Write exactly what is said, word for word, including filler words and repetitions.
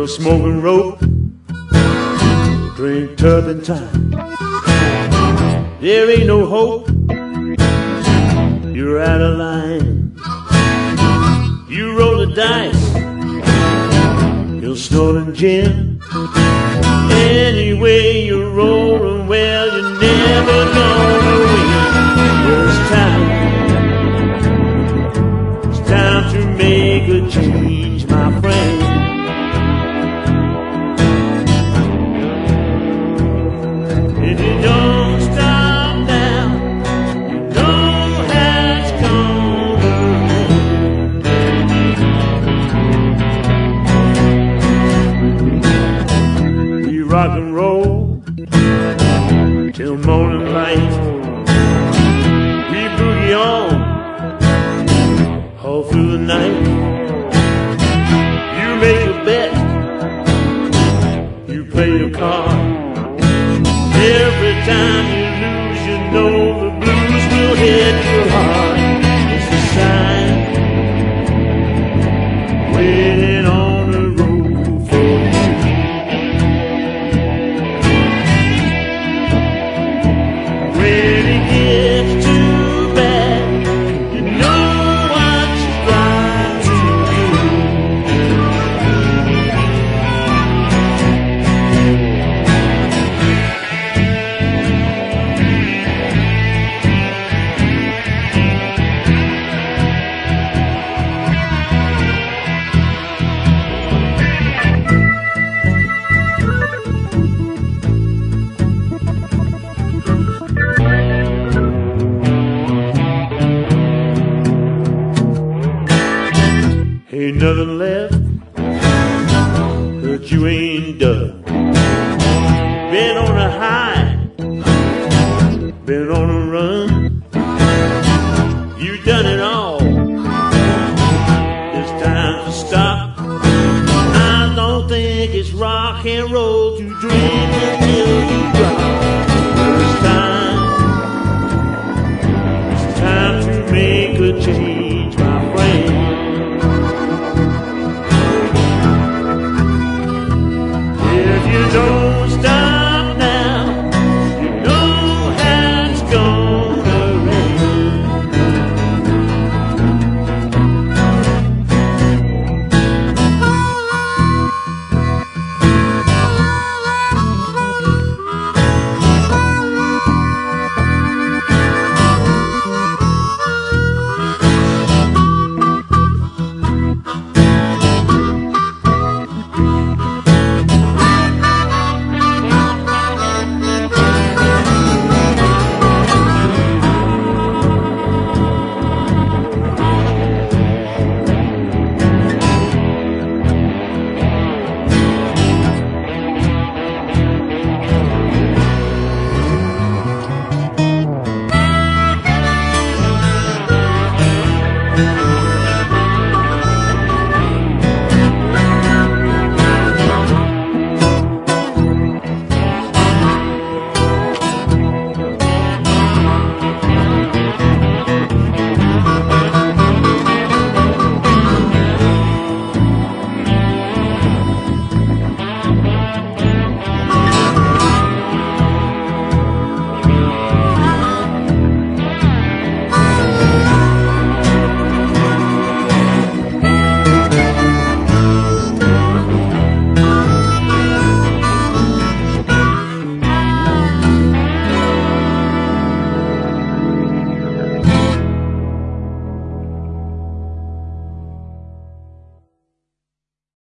Still smoking rope, drink turpentine. There ain't no hope, you're out of line. You roll the dice, you're snorting gin. Anyway you're rolling, well, you're never gonna win. Well, it's time, it's time to make a change, my friend. If you don't stop now, you know how it's gonna end. We rock and roll till morning light. We boogie on all through the night. You make a bet, you play your card. Every time you lose, you know the blues will hit you hard. It's a sign waiting on the road for you. When it gets too bad, you know what you got to ain't nothing left